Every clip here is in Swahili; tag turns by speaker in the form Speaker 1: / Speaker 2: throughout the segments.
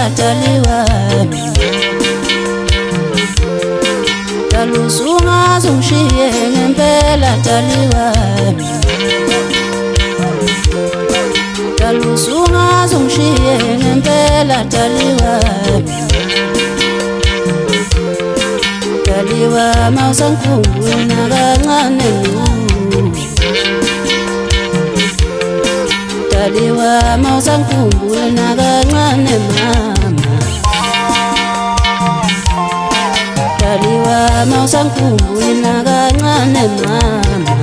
Speaker 1: ngempela dali wami Dalusungaze ungishiye ngempela dali wami Dalusungaze ungishiye ngempela dali wami Dali wami awusangikhumbuli nakancane Dali wami awusangikhumbuli nakancane mama Dali wami awusangikhumbuli nakancane mama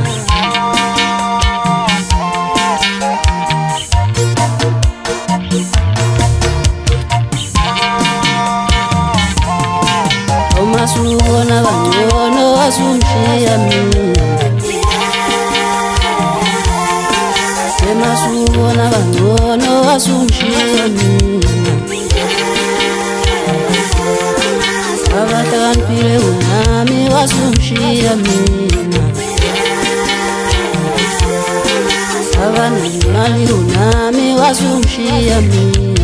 Speaker 1: Umasubona bangcono wasumshiya mina Umasubona bangcono wasumshiya mina Abathanipile unami wasumshiya mina Abanemali unami wasumshiya mina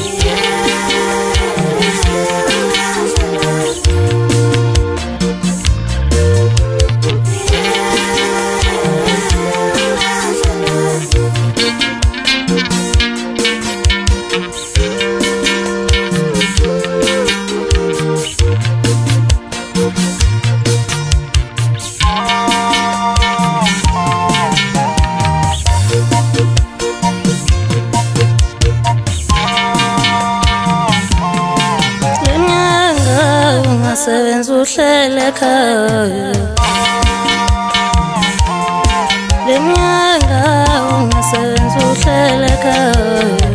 Speaker 1: Sebenza uhlele ekhaya Lenyanga ungasebenza uhlele ekhaya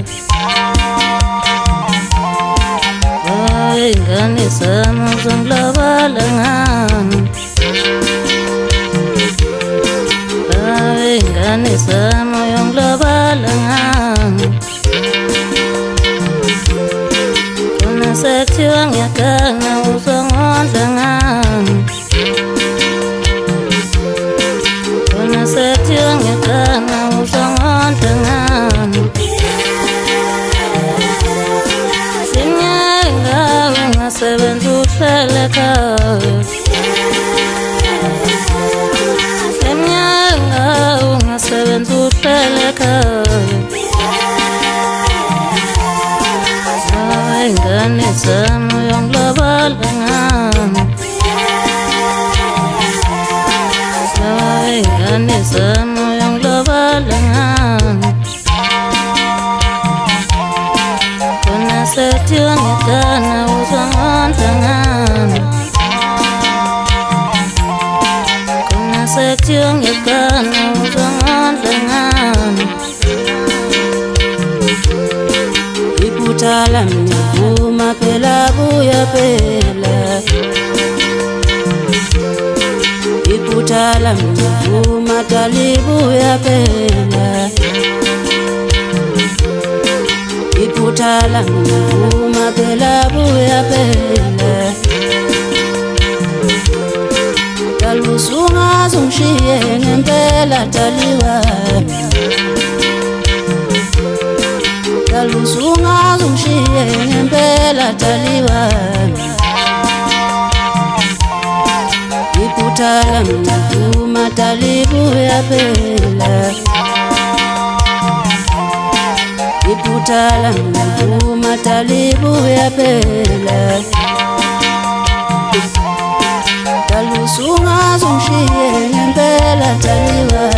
Speaker 1: Hayi ingane zami uzongilabala ngani Hayi ingane zami uyongilabala ngani Sekuthiwa ngiyagana uzongondla ngani Kona sekuthiwa ngiyagana uzongondla ngani Sinyanga ungasebenza uhlele ekhaya Sinyanga ungasebenza uhlele ekhaya Ingane zami uyongilabala ngani Ingane zami uyongilabala ngani Kona sekuthiwa ngiyagana uzongondla ngani Kona sekuthiwa ngiyagana uzongondla ngani Iphutha ngiyavuma phela buya phela Iphutha ngiyavuma dali buya phela Iphutha ngiyavuma phela buya phela Dalusungaze ungishiye ngempela dali wami Dalusungaze ungishiye ngempela dali wami Iphutha ngiyavuma dali buya phela Iphutha ngiyavuma dali buya phela Dalusungaze ungishiye ngempela dali wami